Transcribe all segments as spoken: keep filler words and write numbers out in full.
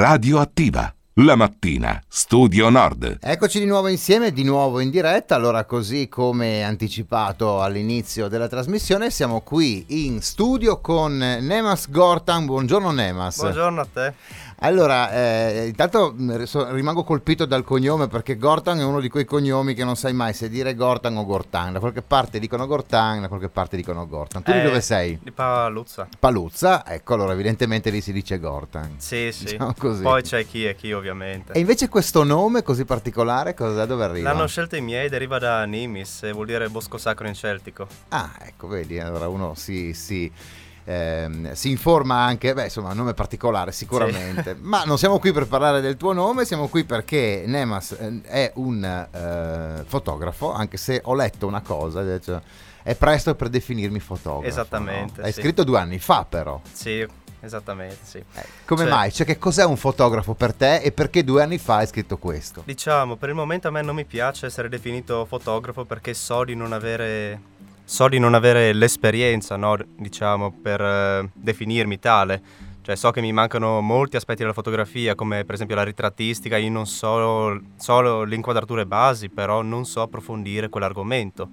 Radioattiva. La mattina, Studio Nord. Eccoci di nuovo insieme, di nuovo in diretta. Allora, così come anticipato all'inizio della trasmissione, siamo qui in studio con Nemas Gortan. Buongiorno Nemas. Buongiorno a te. Allora, eh, intanto rimango colpito dal cognome, perché Gortan è uno di quei cognomi che non sai mai se dire Gortan o Gortan. Da qualche parte dicono Gortan, da qualche parte dicono Gortan. Tu eh, di dove sei? Di Paluzza. Paluzza, ecco, allora evidentemente lì si dice Gortan. Sì, sì. Diciamo così. Poi c'è chi e chi, ovviamente. E invece questo nome così particolare, da dove arriva? L'hanno scelto i miei, deriva da Nimis, vuol dire bosco sacro in celtico. Ah, ecco, vedi, allora uno si... si Ehm, si informa anche, beh, insomma, un nome particolare sicuramente. Sì. Ma non siamo qui per parlare del tuo nome, siamo qui perché Nemas eh, è un eh, fotografo, anche se ho letto una cosa, cioè, è presto per definirmi fotografo. Esattamente. No? Hai sì. scritto due anni fa, però. Sì, esattamente, sì. Eh, come cioè, mai? Cioè, che cos'è un fotografo per te e perché due anni fa hai scritto questo? Diciamo, per il momento a me non mi piace essere definito fotografo perché so di non avere... So di non avere l'esperienza, no, diciamo, per eh, definirmi tale. Cioè, so che mi mancano molti aspetti della fotografia, come per esempio la ritrattistica. Io non so solo le inquadrature basi, però non so approfondire quell'argomento.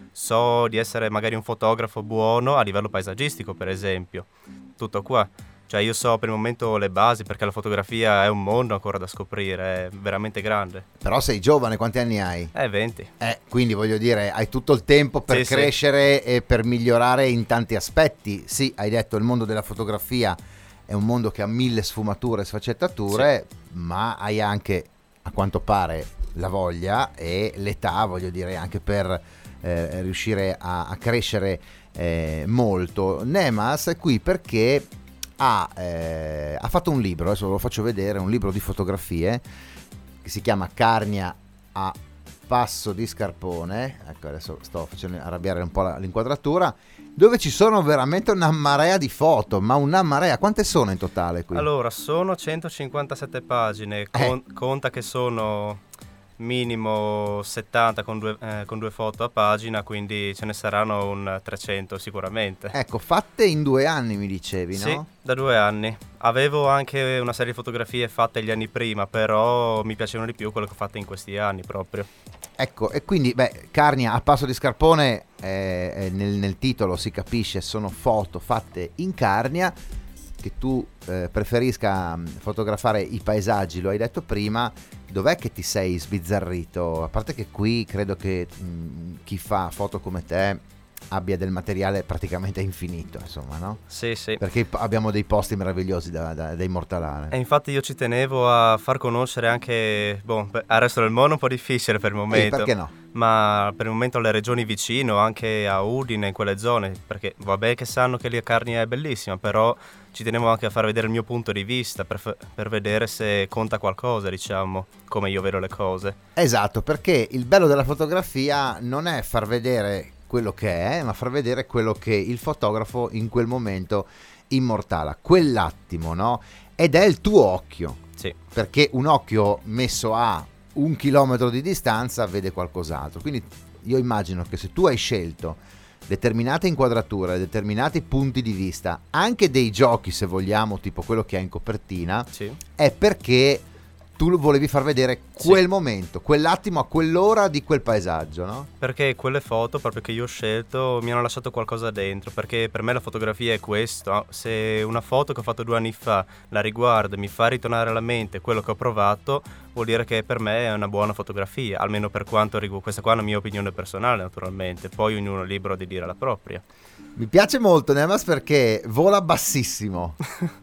So di essere magari un fotografo buono a livello paesaggistico, per esempio. Tutto qua. Cioè, io so per il momento le basi, perché la fotografia è un mondo ancora da scoprire, è veramente grande. Però sei giovane, quanti anni hai? Eh, venti. Eh, quindi voglio dire, hai tutto il tempo per sì, crescere sì. e per migliorare in tanti aspetti. Sì, hai detto, il mondo della fotografia è un mondo che ha mille sfumature e sfaccettature, sì. Ma hai anche, a quanto pare, la voglia e l'età, voglio dire, anche per eh, riuscire a, a crescere eh, molto. Nemas è qui perché ha, eh, ha fatto un libro, adesso ve lo faccio vedere, un libro di fotografie che si chiama Carnia a passo di scarpone. Ecco, adesso sto facendo arrabbiare un po' la, l'inquadratura, dove ci sono veramente una marea di foto, ma una marea. Quante sono in totale qui? Allora, sono centocinquantasette pagine, Con, eh. conta che sono minimo settanta con due, eh, con due foto a pagina, quindi ce ne saranno un trecento sicuramente. Ecco, fatte in due anni mi dicevi, no? Sì, da due anni. Avevo anche una serie di fotografie fatte gli anni prima, però mi piacevano di più quelle che ho fatte in questi anni proprio. Ecco, e quindi, beh, Carnia a passo di scarpone, eh, eh, nel, nel titolo si capisce, sono foto fatte in Carnia. Che tu eh, preferisca fotografare i paesaggi, lo hai detto prima, dov'è che ti sei sbizzarrito? A parte che qui credo che mh, chi fa foto come te abbia del materiale praticamente infinito, insomma, no? Sì, sì. Perché abbiamo dei posti meravigliosi da, da, da immortalare. E infatti io ci tenevo a far conoscere anche, boh, al resto del mondo un po' difficile per il momento. Eh, perché no? Ma per il momento alle regioni vicino, anche a Udine, in quelle zone, perché vabbè che sanno che lì a Carnia è bellissima, però ci tenevo anche a far vedere il mio punto di vista per, f- per vedere se conta qualcosa, diciamo, come io vedo le cose. Esatto, perché il bello della fotografia non è far vedere quello che è, ma far vedere quello che il fotografo in quel momento immortala, quell'attimo, no? Ed è il tuo occhio. Sì. Perché un occhio messo a un chilometro di distanza vede qualcos'altro. Quindi io immagino che se tu hai scelto determinate inquadrature, determinati punti di vista, anche dei giochi, se vogliamo, tipo quello che hai in copertina, sì. È perché tu volevi far vedere quel sì. momento, quell'attimo a quell'ora di quel paesaggio, no? Perché quelle foto proprio che io ho scelto mi hanno lasciato qualcosa dentro, perché per me la fotografia è questo. Se una foto che ho fatto due anni fa la riguardo e mi fa ritornare alla mente quello che ho provato, vuol dire che per me è una buona fotografia, almeno per quanto riguarda. Questa qua è una mia opinione personale, naturalmente, poi ognuno è libero di dire la propria. Mi piace molto Nemas perché vola bassissimo.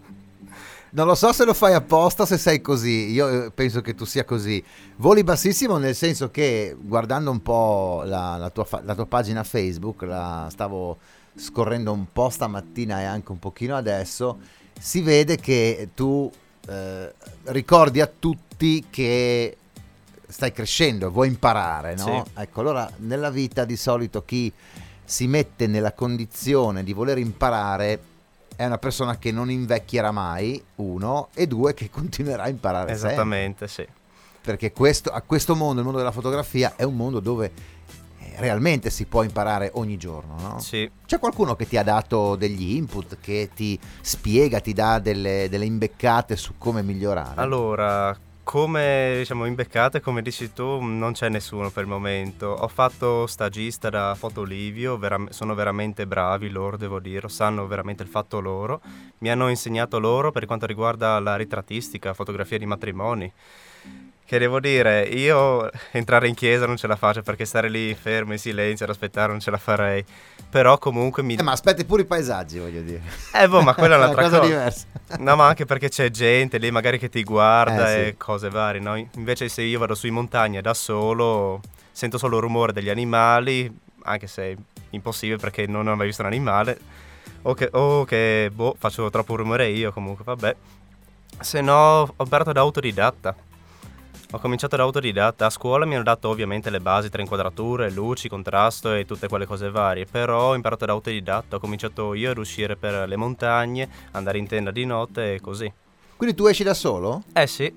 Non lo so se lo fai apposta, se sei così, io penso che tu sia così. Voli bassissimo nel senso che, guardando un po' la, la, tua, la tua pagina Facebook, la stavo scorrendo un po' stamattina e anche un pochino adesso, si vede che tu eh, ricordi a tutti che stai crescendo, vuoi imparare, no? Sì. Ecco, allora nella vita di solito chi si mette nella condizione di voler imparare è una persona che non invecchierà mai, uno, e due, che continuerà a imparare Esattamente, sempre. Sì. Perché questo, a questo mondo, il mondo della fotografia, è un mondo dove eh, realmente si può imparare ogni giorno, no? Sì. C'è qualcuno che ti ha dato degli input, che ti spiega, ti dà delle, delle imbeccate su come migliorare? Allora, come diciamo imbeccate, come dici tu, non c'è nessuno per il momento. Ho fatto stagista da Fotolivio, vera- sono veramente bravi loro, devo dire, sanno veramente il fatto loro. Mi hanno insegnato loro per quanto riguarda la ritrattistica, fotografia di matrimoni. Che devo dire, io entrare in chiesa non ce la faccio perché stare lì fermo in silenzio ad aspettare non ce la farei. Però comunque mi... Eh, ma aspetti pure i paesaggi, voglio dire. Eh, boh, ma quella è un'altra una cosa cosa. diversa. No, ma anche perché c'è gente lì magari che ti guarda Eh, e sì. cose varie, no? Invece se io vado su in montagna da solo, sento solo il rumore degli animali, anche se è impossibile perché non ho mai visto un animale, o che, o che boh, faccio troppo rumore io, comunque, vabbè. Se no, ho imparato da autodidatta. Ho cominciato da autodidatta. A scuola mi hanno dato ovviamente le basi tra inquadrature, luci, contrasto e tutte quelle cose varie, però ho imparato da autodidatta. Ho cominciato io ad uscire per le montagne, andare in tenda di notte e così. Quindi tu esci da solo? Eh sì,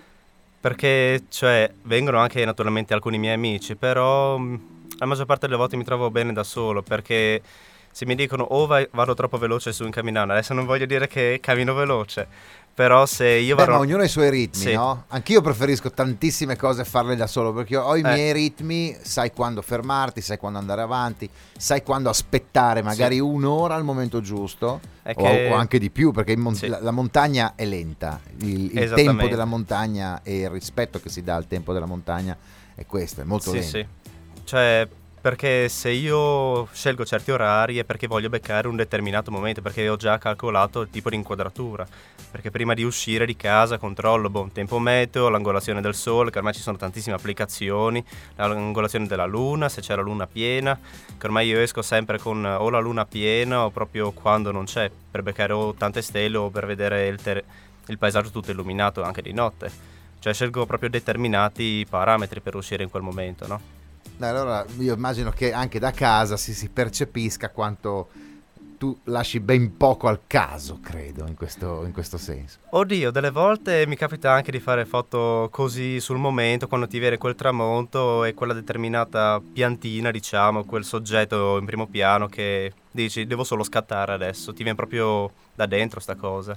perché cioè vengono anche naturalmente alcuni miei amici, però mh, la maggior parte delle volte mi trovo bene da solo, perché se mi dicono oh vai, vado troppo veloce su in camminando, adesso non voglio dire che cammino veloce, però se io Beh, vado... ma ognuno ha i suoi ritmi, Sì. no? Anch'io preferisco tantissime cose farle da solo, perché ho i Eh. miei ritmi, sai quando fermarti, sai quando andare avanti, sai quando aspettare magari Sì. un'ora al momento giusto, È o, che- o anche di più, perché in mon- Sì. la, la montagna è lenta, il, il Esattamente. tempo della montagna e il rispetto che si dà al tempo della montagna è questo, è molto Sì, lento. sì. Cioè, perché se io scelgo certi orari è perché voglio beccare un determinato momento, perché ho già calcolato il tipo di inquadratura. Perché prima di uscire di casa controllo boh, tempo meteo, l'angolazione del sole, che ormai ci sono tantissime applicazioni, l'angolazione della luna, se c'è la luna piena, che ormai io esco sempre con o la luna piena o proprio quando non c'è, per beccare o tante stelle o per vedere il, ter- il paesaggio tutto illuminato anche di notte. Cioè scelgo proprio determinati parametri per uscire in quel momento, no? Dai, allora io immagino che anche da casa si, si percepisca quanto tu lasci ben poco al caso, credo, in questo, in questo senso. Oddio, delle volte mi capita anche di fare foto così sul momento, quando ti viene quel tramonto e quella determinata piantina, diciamo, quel soggetto in primo piano che dici devo solo scattare adesso, ti viene proprio da dentro sta cosa.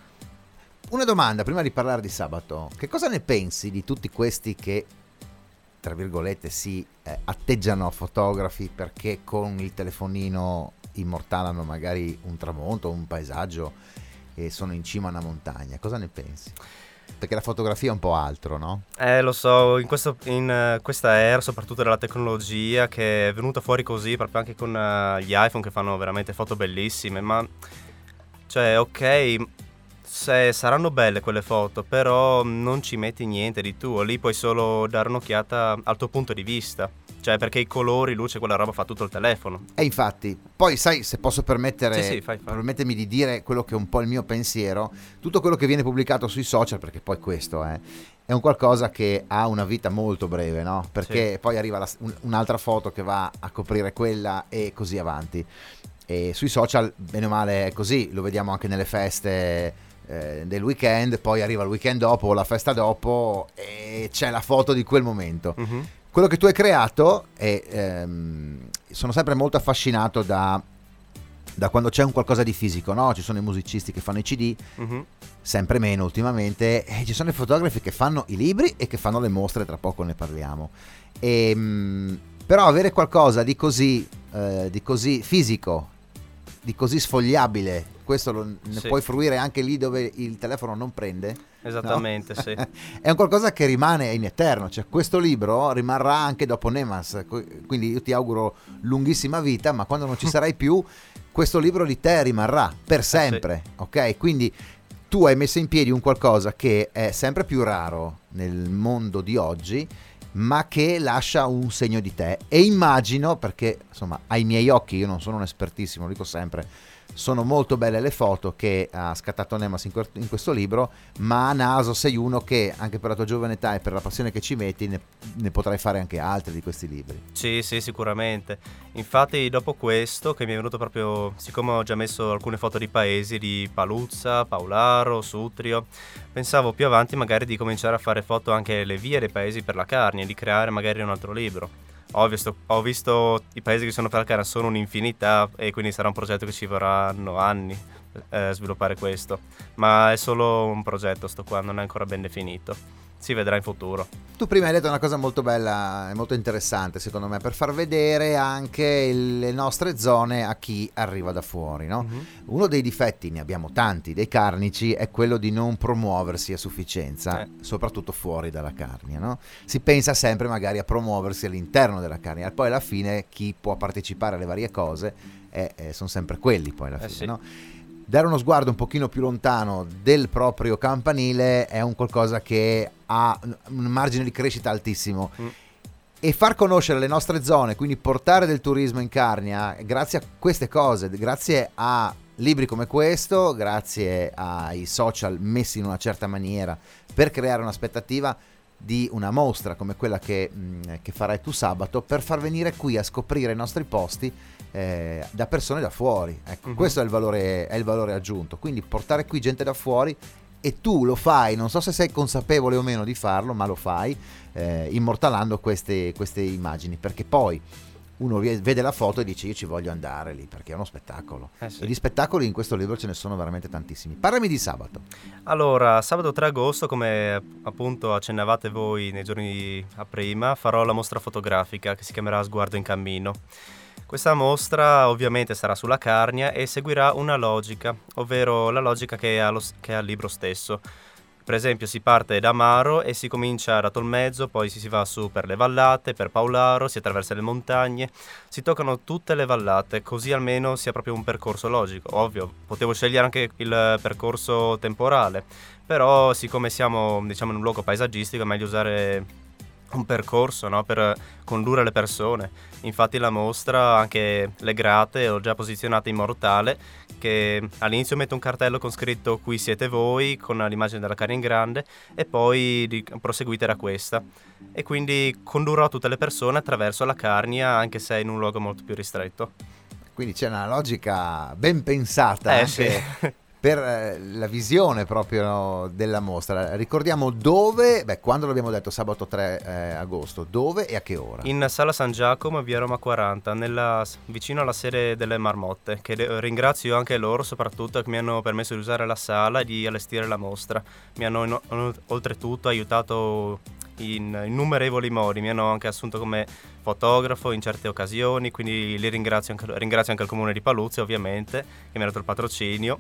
Una domanda prima di parlare di sabato: che cosa ne pensi di tutti questi che, tra virgolette, si eh, atteggiano fotografi perché con il telefonino immortalano magari un tramonto, un paesaggio e sono in cima a una montagna? Cosa ne pensi? Perché la fotografia è un po' altro, no? Eh, lo so, in, questo, in eh, questa era, soprattutto della tecnologia, che è venuta fuori così, proprio anche con eh, gli iPhone che fanno veramente foto bellissime, ma, cioè, ok, se saranno belle quelle foto, però non ci metti niente di tuo, lì puoi solo dare un'occhiata al tuo punto di vista, cioè, perché i colori, luce, quella roba fa tutto il telefono. E infatti, poi sai, se posso permettere, Sì, sì, fai, fai. permettermi di dire quello che è un po' il mio pensiero, tutto quello che viene pubblicato sui social, perché poi questo è, è un qualcosa che ha una vita molto breve, no? Perché Sì. poi arriva la- un- un'altra foto che va a coprire quella e così avanti. E sui social, bene o male, è così, lo vediamo anche nelle feste eh, del weekend, poi arriva il weekend dopo o la festa dopo e c'è la foto di quel momento. Mhm. Quello che tu hai creato è, ehm, sono sempre molto affascinato da, da quando c'è un qualcosa di fisico, no? Ci sono i musicisti che fanno i C D, Mhm. sempre meno ultimamente, e ci sono i fotografi che fanno i libri e che fanno le mostre, tra poco ne parliamo. E, mh, però avere qualcosa di così, eh, di così fisico, di così sfogliabile, questo lo, ne Sì. puoi fruire anche lì dove il telefono non prende? Esattamente, No? sì. È un qualcosa che rimane in eterno, cioè questo libro rimarrà anche dopo Nemas, quindi io ti auguro lunghissima vita, ma quando non ci sarai più questo libro di te rimarrà per sempre, ok? Quindi tu hai messo in piedi un qualcosa che è sempre più raro nel mondo di oggi, ma che lascia un segno di te, e immagino, perché insomma ai miei occhi, io non sono un espertissimo, lo dico sempre, sono molto belle le foto che ha scattato Nemas in, que- in questo libro, ma a naso sei uno che anche per la tua giovane età e per la passione che ci metti ne, ne potrai fare anche altri di questi libri. Sì, sì, sicuramente. Infatti dopo questo, che mi è venuto proprio, siccome ho già messo alcune foto di paesi, di Paluzza, Paolaro, Sutrio, pensavo più avanti magari di cominciare a fare foto anche le vie dei paesi per la carne, di creare magari un altro libro. ovvio, sto, ho visto i paesi che sono per la carne, sono un'infinità e quindi sarà un progetto che ci vorranno anni eh, sviluppare questo, ma è solo un progetto, sto qua, non è ancora ben definito. Si vedrà in futuro. Tu prima hai detto una cosa molto bella e molto interessante secondo me, per far vedere anche le nostre zone a chi arriva da fuori, no? Mm-hmm. Uno dei difetti, ne abbiamo tanti, dei carnici è quello di non promuoversi a sufficienza, eh. soprattutto fuori dalla Carnia, no? Si pensa sempre magari a promuoversi all'interno della Carnia, poi alla fine chi può partecipare alle varie cose eh, eh, sono sempre quelli poi alla fine, eh sì. no? Dare uno sguardo un pochino più lontano del proprio campanile è un qualcosa che ha un margine di crescita altissimo mm. e far conoscere le nostre zone, quindi portare del turismo in Carnia grazie a queste cose, grazie a libri come questo, grazie ai social messi in una certa maniera per creare un'aspettativa di una mostra come quella che, mh, che farai tu sabato, per far venire qui a scoprire i nostri posti eh, da persone da fuori. Ecco, uh-huh. questo è il valore, è il valore aggiunto, quindi portare qui gente da fuori, e tu lo fai, non so se sei consapevole o meno di farlo, ma lo fai eh, immortalando queste, queste immagini, perché poi uno vede la foto e dice io ci voglio andare lì perché è uno spettacolo. Eh sì. E di spettacoli in questo libro ce ne sono veramente tantissimi. Parlami di sabato. Allora, sabato tre agosto, come appunto accennavate voi nei giorni a prima, farò la mostra fotografica che si chiamerà Sguardo in cammino. Questa mostra ovviamente sarà sulla Carnia e seguirà una logica, ovvero la logica che ha, lo, che ha il libro stesso. Per esempio si parte da Maro e si comincia da Tolmezzo, poi si, si va su per le vallate, per Paolaro, si attraversa le montagne, si toccano tutte le vallate, così almeno sia proprio un percorso logico. Ovvio, potevo scegliere anche il percorso temporale, però siccome siamo, diciamo, in un luogo paesaggistico è meglio usare un percorso, no, per condurre le persone. Infatti la mostra, anche le grate, l'ho già posizionata in modo tale che all'inizio metto un cartello con scritto qui siete voi, con l'immagine della Carnia in grande, e poi di, proseguite da questa, e quindi condurrò tutte le persone attraverso la Carnia, anche se in un luogo molto più ristretto. Quindi c'è una logica ben pensata eh, anche sì. per la visione proprio della mostra. Ricordiamo dove, beh, quando l'abbiamo detto, sabato tre eh, agosto, dove e a che ora? In Sala San Giacomo, via Roma quaranta, nella, vicino alla sede delle Marmotte, che de- ringrazio anche loro soprattutto che mi hanno permesso di usare la sala e di allestire la mostra. Mi hanno in, in, oltretutto aiutato in innumerevoli modi, mi hanno anche assunto come fotografo in certe occasioni, quindi li ringrazio anche, ringrazio anche il comune di Paluzzi ovviamente, che mi ha dato il patrocinio.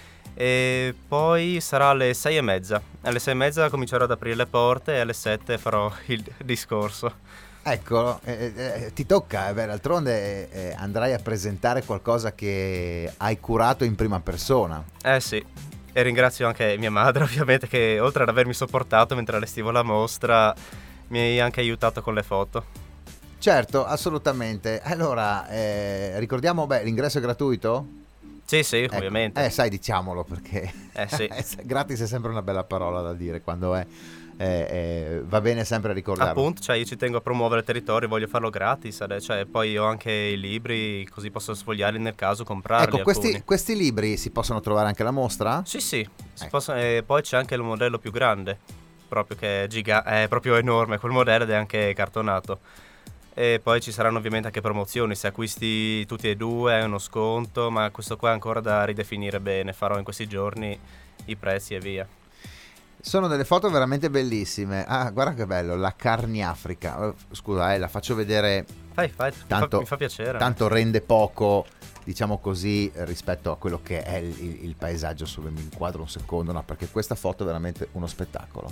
E poi sarà alle sei e mezza. Alle sei e mezza comincerò ad aprire le porte e alle sette farò il discorso. Ecco, eh, eh, ti tocca, eh, beh, d'altronde eh, andrai a presentare qualcosa che hai curato in prima persona. Eh sì, e ringrazio anche mia madre ovviamente, che oltre ad avermi sopportato mentre allestivo la mostra mi ha anche aiutato con le foto. Certo, assolutamente. Allora, eh, ricordiamo, beh, l'ingresso è gratuito? Sì, sì, ecco, ovviamente. Eh, sai, diciamolo perché eh, sì. gratis è sempre una bella parola da dire quando è. Eh, eh, va bene sempre ricordarlo. Appunto, cioè io ci tengo a promuovere il territorio, voglio farlo gratis, cioè poi ho anche i libri, così posso sfogliarli nel caso, comprarli. Ecco, questi, questi libri si possono trovare anche alla mostra? Sì, sì, si ecco. possono, e poi c'è anche il modello più grande, proprio che è, giga, è proprio enorme, quel modello, ed è anche cartonato. E poi ci saranno ovviamente anche promozioni, se acquisti tutti e due è uno sconto, ma questo qua è ancora da ridefinire bene, farò in questi giorni i prezzi e via. Sono delle foto veramente bellissime. Ah, guarda che bello, la Carniafrica. Scusa, eh, la faccio vedere. Fai, fai, tanto, mi fa, mi fa piacere. Tanto rende poco, diciamo così, rispetto a quello che è il, il, il paesaggio. Solo mi inquadro un secondo, no? Perché questa foto è veramente uno spettacolo.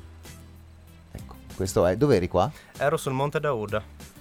Ecco, questo è. Dove eri qua? Ero sul Monte Dauda.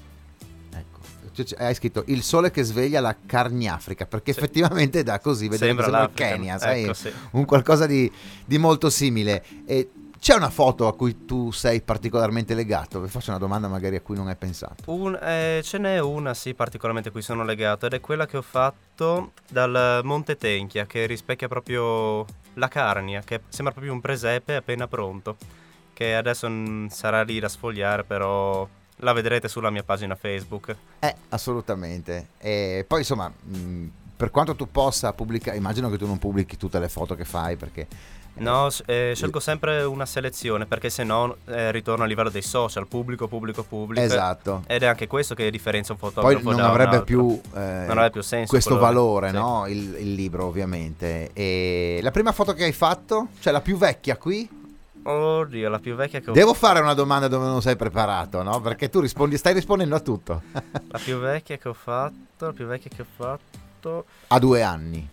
Hai scritto il sole che sveglia la Carniafrica, perché sì, effettivamente da così vedere sembra il Kenya, sai? Ecco, sì. Un qualcosa di, di molto simile. E c'è una foto a cui tu sei particolarmente legato? Vi faccio una domanda magari a cui non hai pensato. Un, eh, ce n'è una, sì, particolarmente a cui sono legato, ed è quella che ho fatto dal Monte Tenchia, che rispecchia proprio la Carnia, che sembra proprio un presepe appena pronto, che adesso n- sarà lì da sfogliare, però la vedrete sulla mia pagina Facebook. Eh, assolutamente. E poi insomma, mh, per quanto tu possa pubblicare, immagino che tu non pubblichi tutte le foto che fai, perché No, s- eh, scelgo sempre una selezione perché se no eh, ritorno a livello dei social, pubblico, pubblico, pubblico. Esatto. Ed è anche questo che differenzia un fotografo Poi non da un avrebbe altro. più, eh, Non avrebbe più senso questo quello- valore, sì. no? Il, il libro, ovviamente. E la prima foto che hai fatto, cioè la più vecchia qui? Oddio, la più vecchia che ho Devo fare una domanda dove non sei preparato, no? Perché tu rispondi, stai rispondendo a tutto. La più vecchia che ho fatto, la più vecchia che ho fatto... A due anni.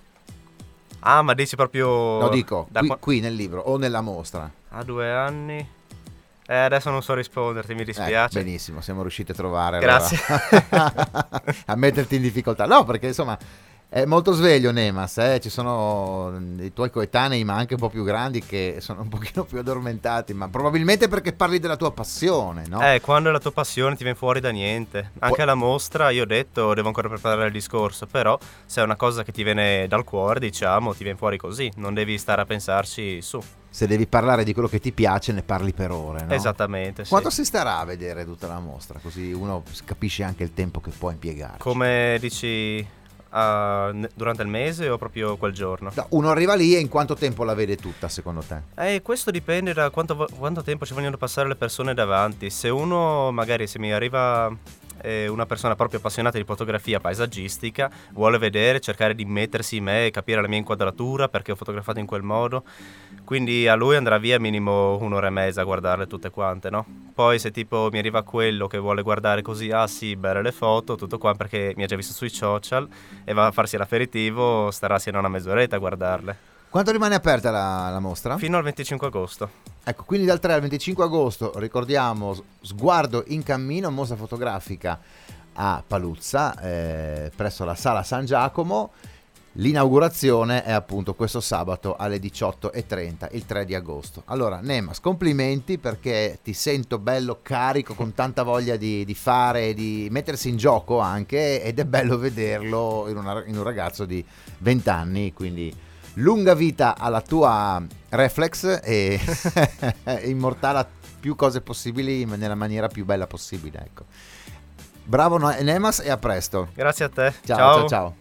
Ah, ma dici proprio... No, dico, da qui, qua- qui nel libro o nella mostra. A due anni... Eh, adesso non so risponderti, mi Eh, dispiace. benissimo, siamo riusciti a trovare. Grazie. allora. A metterti in difficoltà. No, perché insomma è molto sveglio Nemas, eh? Ci sono i tuoi coetanei, ma anche un po' più grandi, che sono un pochino più addormentati, ma probabilmente perché parli della tua passione, no? Eh, quando è la tua passione ti viene fuori da niente. Anche Poi- alla mostra, io ho detto, devo ancora preparare il discorso, però se è una cosa che ti viene dal cuore, diciamo, ti viene fuori così. Non devi stare a pensarci su. Se devi parlare di quello che ti piace, ne parli per ore, no? Esattamente, sì. Quanto si starà a vedere tutta la mostra? Così uno capisce anche il tempo che può impiegare. Come dici, ah, ne- durante il mese o proprio quel giorno? No, uno arriva lì e in quanto tempo la vede tutta, secondo te? Eh, questo dipende da quanto, vo- quanto tempo ci vogliono passare le persone davanti. Se uno, magari se mi arriva eh, una persona proprio appassionata di fotografia paesaggistica, vuole vedere, cercare di mettersi in me e capire la mia inquadratura perché ho fotografato in quel modo, quindi a lui andrà via minimo un'ora e mezza a guardarle tutte quante, no? Poi se tipo mi arriva quello che vuole guardare così, ah sì, belle le foto, tutto qua perché mi ha già visto sui social e va a farsi l'aperitivo, starà sino a una mezz'oretta a guardarle. Quanto rimane aperta la, la mostra? Fino al venticinque agosto. Ecco, quindi dal tre al venticinque agosto, ricordiamo, Sguardo in cammino, mostra fotografica a Paluzza, eh, presso la Sala San Giacomo. L'inaugurazione è appunto questo sabato alle diciotto e trenta, il tre di agosto. Allora, Nemas, complimenti, perché ti sento bello carico, con tanta voglia di, di fare, di mettersi in gioco anche, ed è bello vederlo in, una- in un ragazzo di venti anni, quindi lunga vita alla tua reflex e immortala più cose possibili nella maniera più bella possibile, ecco. Bravo Nemas e a presto. Grazie a te. Ciao, ciao, ciao.